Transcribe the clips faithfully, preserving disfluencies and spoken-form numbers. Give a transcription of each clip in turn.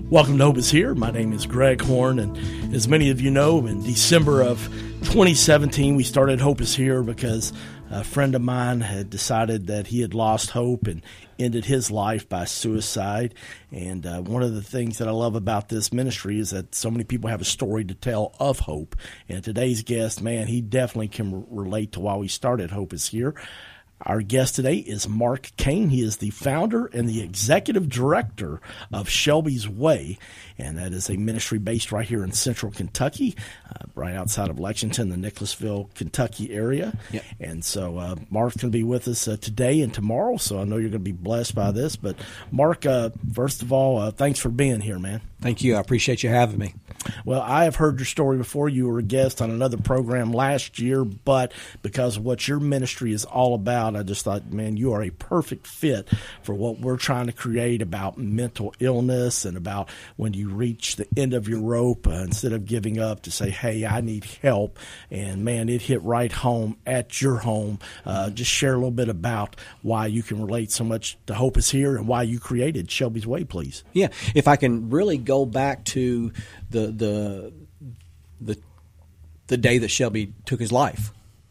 Welcome to Hope is Here. My name is Greg Horn, and as many of you know, in December of twenty seventeen, we started Hope is Here because a friend of mine had decided that he had lost hope and ended his life by suicide. And uh, one of the things that I love about this ministry is that so many people have a story to tell of hope. And today's guest, man, he definitely can relate to why we started Hope is Here. Our guest today is Mark Cain. He is the founder and the executive director of Shelby's Way, and that is a ministry based right here in central Kentucky, uh, right outside of Lexington, the Nicholasville, Kentucky area. Yep. And so uh, Mark's going to be with us uh, today and tomorrow, so I know you're going to be blessed by this. But Mark, uh, first of all, uh, thanks for being here, man. Thank you. I appreciate you having me. Well, I have heard your story before. You were a guest on another program last year, but because of what your ministry is all about, I just thought, man, you are a perfect fit for what we're trying to create about mental illness and about when you reach the end of your rope, uh, instead of giving up, to say, hey, I need help. And, man, it hit right home at your home. Uh, just share a little bit about why you can relate so much to Hope is Here and why you created Shelby's Way, please. Yeah, if I can really go back to the the the the day that Shelby took his life.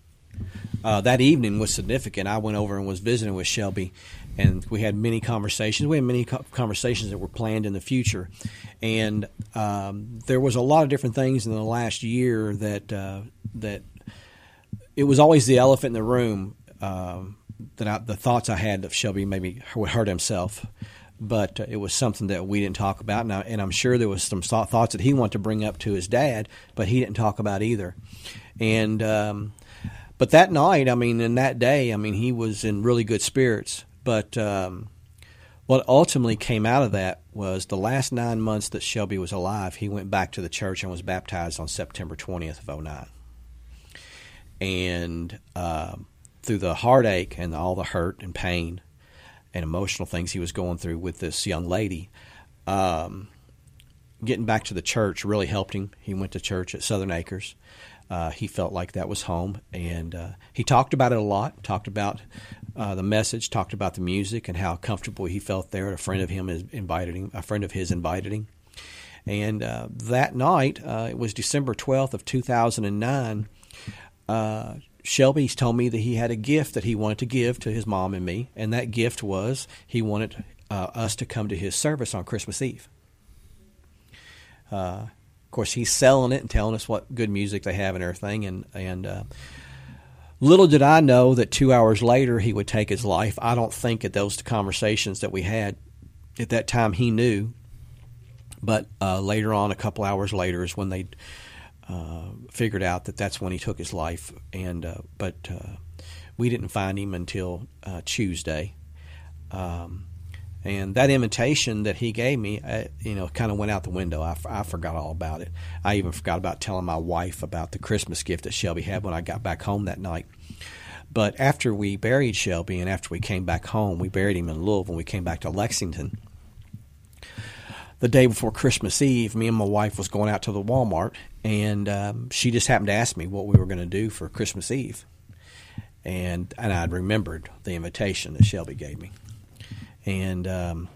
Uh, that evening was significant. I went over and was visiting with Shelby, and we had many conversations. We had many co- conversations that were planned in the future, and um, there was a lot of different things in the last year that uh, that it was always the elephant in the room. Uh, that I, the thoughts I had of Shelby maybe would hurt himself. But uh, it was something that we didn't talk about, and, I, and I'm sure there was some th- thoughts that he wanted to bring up to his dad, but he didn't talk about either. And um, but that night, I mean, and that day, I mean, he was in really good spirits. But um, what ultimately came out of that was the last nine months that Shelby was alive, he went back to the church and was baptized on September twentieth of oh nine. And uh, through the heartache and all the hurt and pain and emotional things he was going through with this young lady, um, getting back to the church really helped him. He went to church at Southern Acres. Uh, he felt like that was home, and uh, he talked about it a lot, talked about uh, the message, talked about the music and how comfortable he felt there. A friend of him invited him, a friend of his invited him. And uh, that night, uh, it was December twelfth of two thousand nine, uh, Shelby's told me that he had a gift that he wanted to give to his mom and me, and that gift was he wanted uh, us to come to his service on Christmas Eve. Uh, of course, he's selling it and telling us what good music they have and everything, and and uh, little did I know that two hours later he would take his life. I don't think at those conversations that we had at that time he knew, but uh, later on, a couple hours later, is when they Uh, figured out that that's when he took his life, and uh, but uh, we didn't find him until uh, Tuesday, um, and that invitation that he gave me, uh, you know, kind of went out the window. I, I forgot all about it. I even forgot about telling my wife about the Christmas gift that Shelby had when I got back home that night. But after we buried Shelby, and after we came back home, we buried him in Louisville, and we came back to Lexington. The day before Christmas Eve, me and my wife was going out to the Walmart, and um, she just happened to ask me what we were going to do for Christmas Eve. And and I'd remembered the invitation that Shelby gave me. And um,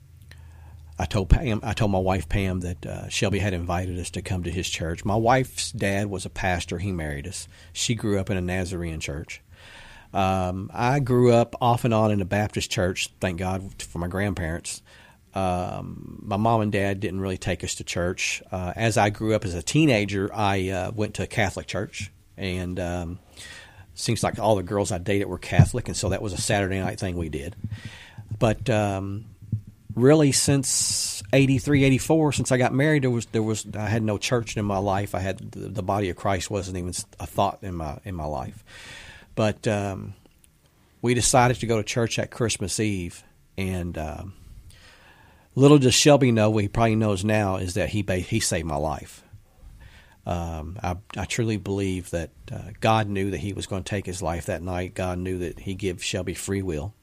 I told Pam, I told my wife Pam that uh, Shelby had invited us to come to his church. My wife's dad was a pastor. He married us. She grew up in a Nazarene church. Um, I grew up off and on in a Baptist church, thank God for my grandparents. Um, my mom and dad didn't really take us to church. Uh, as I grew up as a teenager, I uh, went to a Catholic church, and um, seems like all the girls I dated were Catholic, and so that was a Saturday night thing we did. But um, really, since eighty-three, eighty-four, since I got married, there was there was I had no church in my life. I had the, the body of Christ wasn't even a thought in my in my life. But um, we decided to go to church at Christmas Eve, and um, little does Shelby know, what he probably knows now, is that he he saved my life. Um, I, I truly believe that uh, God knew that he was going to take his life that night. God knew that he gave Shelby free will,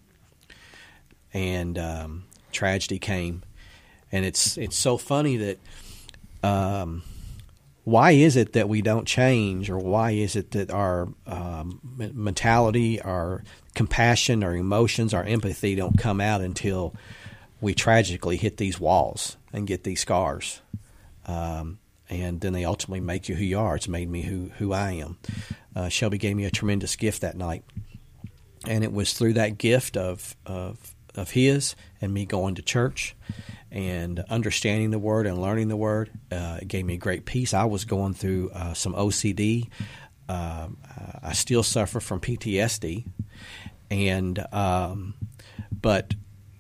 and um, tragedy came. And it's it's so funny that um, why is it that we don't change, or why is it that our um, mentality, our compassion, our emotions, our empathy don't come out until we tragically hit these walls? and get these scars. Um, and then they ultimately make you who you are. It's made me who, who I am. Uh, Shelby gave me a tremendous gift that night. And it was through that gift of, of, of his and me going to church and understanding the Word and learning the Word. Uh, it gave me great peace. I was going through uh, some O C D. Uh, I still suffer from P T S D. And um, but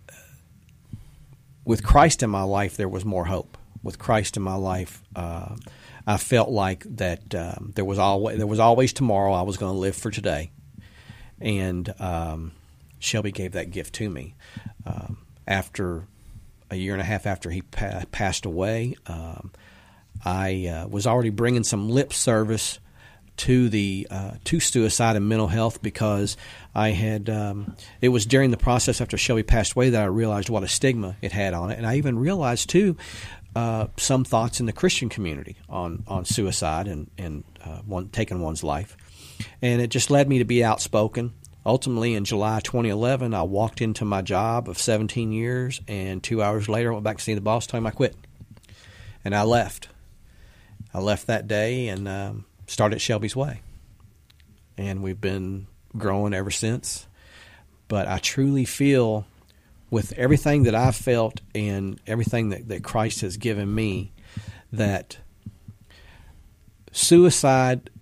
with Christ in my life, there was more hope. With Christ in my life, uh, I felt like that um, there was always there was always tomorrow. I was going to live for today, and um, Shelby gave that gift to me. Um, after a year and a half after he pa- passed away, um, I uh, was already bringing some lip service to the uh, to suicide and mental health because I had um, it was during the process after Shelby passed away that I realized what a stigma it had on it, and I even realized too uh, some thoughts in the Christian community on, on suicide and and uh, one, taking one's life, and it just led me to be outspoken. Ultimately, in July twenty eleven, I walked into my job of seventeen years, and two hours later, I went back to see the boss, told him I quit, and I left. I left that day and. Um, Started Shelby's Way, and we've been growing ever since. But I truly feel, with everything that I've felt and everything that, that Christ has given me, that suicide,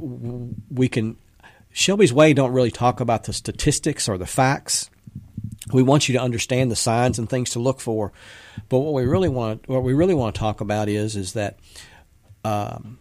we can, Shelby's Way don't really talk about the statistics or the facts. We want you to understand the signs and things to look for. But what we really want, what we really want to talk about is, is that, um,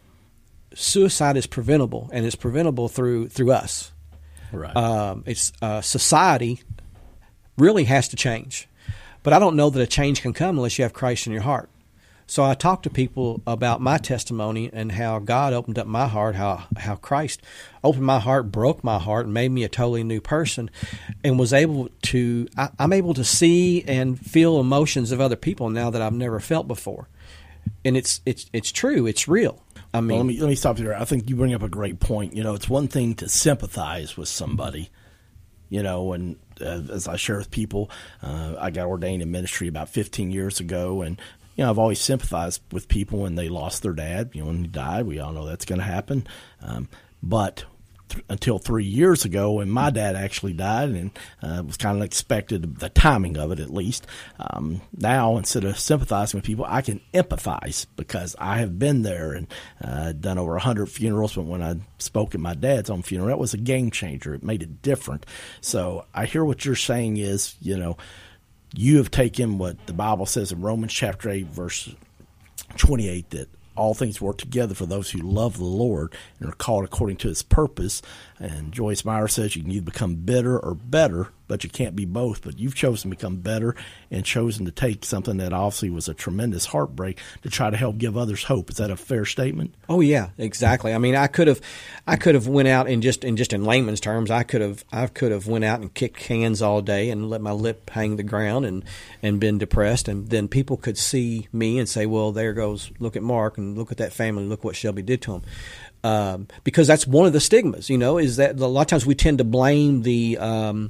suicide is preventable, and it's preventable through through us. Right. Um, it's uh, society really has to change, but I don't know that a change can come unless you have Christ in your heart. So I talk to people about my testimony and how God opened up my heart, how how Christ opened my heart, broke my heart, and made me a totally new person, and was able to. I, I'm able to see and feel emotions of other people now that I've never felt before, and it's it's it's true. It's real. I mean, well, let me let me stop you there. I think you bring up a great point. You know, it's one thing to sympathize with somebody, you know, and uh, as I share with people, uh, I got ordained in ministry about fifteen years ago, and you know, I've always sympathized with people when they lost their dad. You know, when he died, we all know that's going to happen. Um, but th- until three years ago, when my dad actually died, and uh, was kind of expected, the timing of it at least. Um, now, instead of sympathizing with people, I can empathize because I have been there and uh, done over a hundred funerals. But when I spoke at my dad's own funeral, that was a game changer. It made it different. So I hear what you're saying is, you know, you have taken what the Bible says in Romans chapter eight, verse twenty-eight, that all things work together for those who love the Lord and are called according to his purpose. And Joyce Meyer says you can either become bitter or better, but you can't be both. But you've chosen to become better and chosen to take something that obviously was a tremendous heartbreak to try to help give others hope. Is that a fair statement? Oh yeah, exactly. I mean, I could have, I could have went out and just in just in layman's terms, I could have, I could have went out and kicked cans all day and let my lip hang the ground and and been depressed, and then people could see me and say, well, there goes, look at Mark and look at that family, look what Shelby did to him. Um, because that's one of the stigmas, you know, is that a lot of times we tend to blame the um,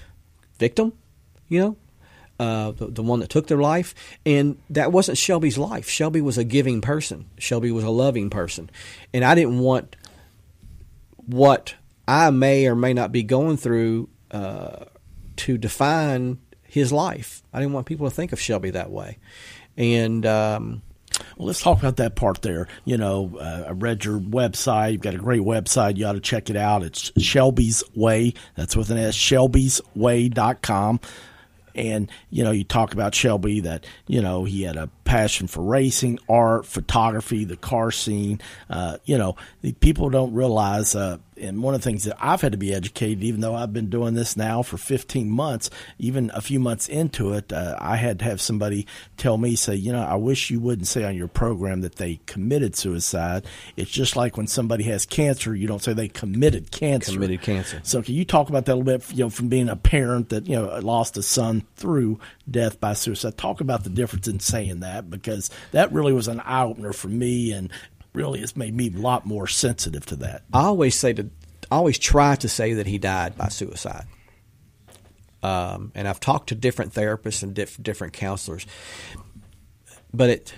victim, you know, uh, the, the one that took their life. And that wasn't Shelby's life. Shelby was a giving person. Shelby was a loving person. And I didn't want what I may or may not be going through uh, to define his life. I didn't want people to think of Shelby that way. And um well, let's talk about that part there. You know, uh, I read your website. You've got a great website. You ought to check it out. It's Shelby's Way. That's with an S, shelbys way dot com. And, you know, you talk about Shelby that, you know, he had a passion for racing, art, photography, the car scene. Uh, you know, the people don't realize, uh, and one of the things that I've had to be educated, even though I've been doing this now for fifteen months, even a few months into it, uh, I had to have somebody tell me, say, you know, I wish you wouldn't say on your program that they committed suicide. It's just like when somebody has cancer, you don't say they committed cancer. Committed cancer. So can you talk about that a little bit, you know, from being a parent that, you know, lost a son through death by suicide? Talk about the difference in saying that, because that really was an eye-opener for me, and really it's made me a lot more sensitive to that. I always say to, I always try to say that he died by suicide. Um, and I've talked to different therapists and diff, different counselors. but it,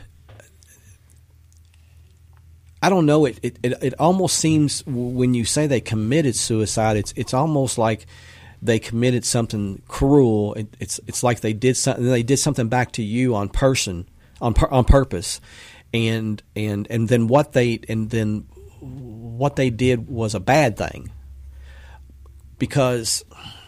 I don't know. It, it, it, it almost seems when you say they committed suicide, it's it's almost like they committed something cruel. It, it's it's like they did something. They did something back to you on person, on on purpose, and and and then what they and then what they did was a bad thing, because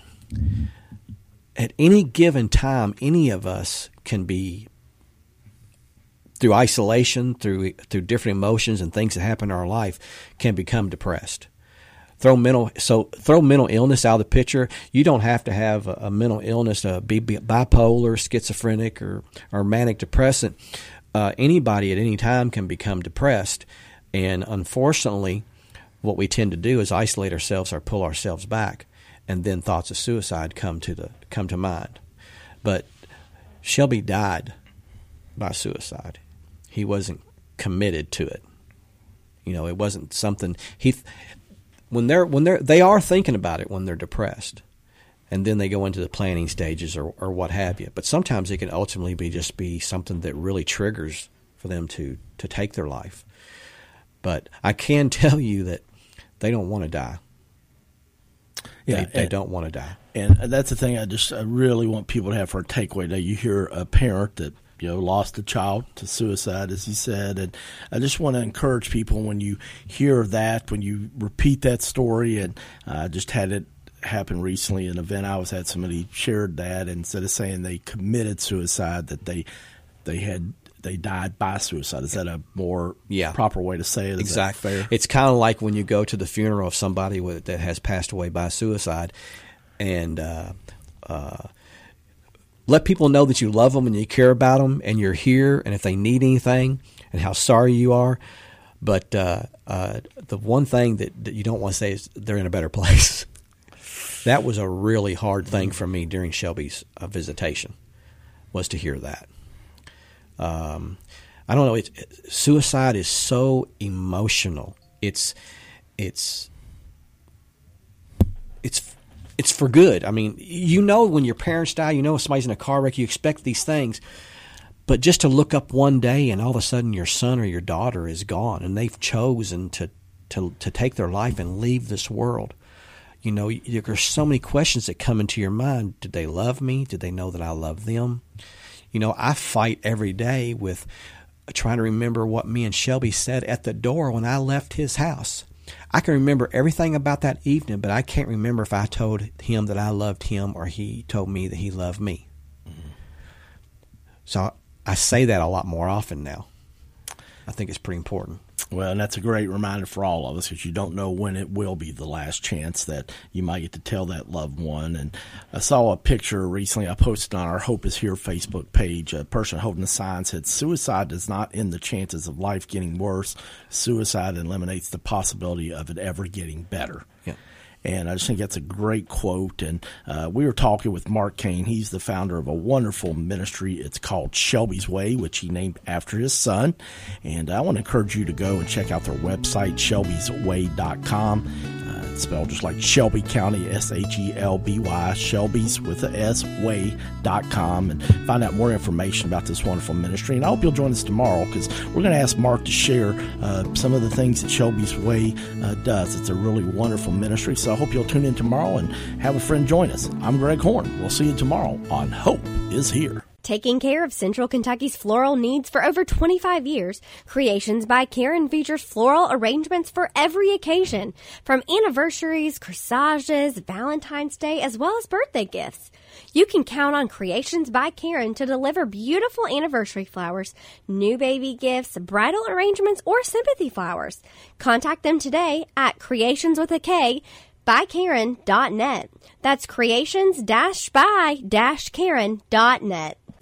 at any given time, any of us can be, through isolation, through through different emotions and things that happen in our life, can become depressed. Throw mental so throw mental illness out of the picture. You don't have to have a, a mental illness to be bipolar, schizophrenic, or or manic depressant. Uh, anybody at any time can become depressed, and unfortunately, what we tend to do is isolate ourselves or pull ourselves back, and then thoughts of suicide come to the come to mind. But Shelby died by suicide. He wasn't committed to it. You know, it wasn't something he. When they're when they're they are thinking about it when they're depressed, and then they go into the planning stages or or what have you. But sometimes it can ultimately be just be something that really triggers for them to to take their life. But I can tell you that they don't want to die. Yeah, they, and, they don't want to die. And that's the thing I just I really want people to have for a takeaway. That you hear a parent that, you know, lost a child to suicide, as he said. And I just want to encourage people when you hear that, when you repeat that story, and I uh, just had it happen recently, an event I was at, somebody shared that, and instead of saying they committed suicide, that they they had they died by suicide. Is that a more yeah. proper way to say it? Is exactly. that fair? It's kind of like when you go to the funeral of somebody with, that has passed away by suicide, and uh, uh, let people know that you love them and you care about them and you're here, and if they need anything, and how sorry you are. But uh, uh, the one thing that, that you don't want to say is they're in a better place. That was a really hard thing for me during Shelby's uh, visitation, was to hear that. Um, I don't know. It's, it, suicide is so emotional. It's it's it's it's for good. I mean, you know, when your parents die, you know, if somebody's in a car wreck, you expect these things. But just to look up one day and all of a sudden your son or your daughter is gone, and they've chosen to to to take their life and leave this world. You know, there's so many questions that come into your mind. Did they love me? Did they know that I love them? You know, I fight every day with trying to remember what me and Shelby said at the door when I left his house. I can remember everything about that evening, but I can't remember if I told him that I loved him or he told me that he loved me. Mm-hmm. So I say that a lot more often now. I think it's pretty important. Well, and that's a great reminder for all of us, because you don't know when it will be the last chance that you might get to tell that loved one. And I saw a picture recently I posted on our Hope is Here Facebook page. A person holding a sign said, "Suicide does not end the chances of life getting worse. Suicide eliminates the possibility of it ever getting better." Yeah. And I just think that's a great quote. And uh, we were talking with Mark Cain. He's the founder of a wonderful ministry. It's called Shelby's Way, which he named after his son. And I want to encourage you to go and check out their website, shelbys way dot com. Uh, it's spelled just like Shelby County, S H E L B Y, Shelby's with a S, way dot com, and find out more information about this wonderful ministry. And I hope you'll join us tomorrow, because we're going to ask Mark to share uh, some of the things that Shelby's Way uh, does. It's a really wonderful ministry. So I hope you'll tune in tomorrow and have a friend join us. I'm Greg Horn. We'll see you tomorrow on Hope is Here. Taking care of Central Kentucky's floral needs for over twenty-five years, Creations by Karen features floral arrangements for every occasion, from anniversaries, corsages, Valentine's Day, as well as birthday gifts. You can count on Creations by Karen to deliver beautiful anniversary flowers, new baby gifts, bridal arrangements, or sympathy flowers. Contact them today at creations with a K by Karen dot net. That's creations dash by dash Karen dot net.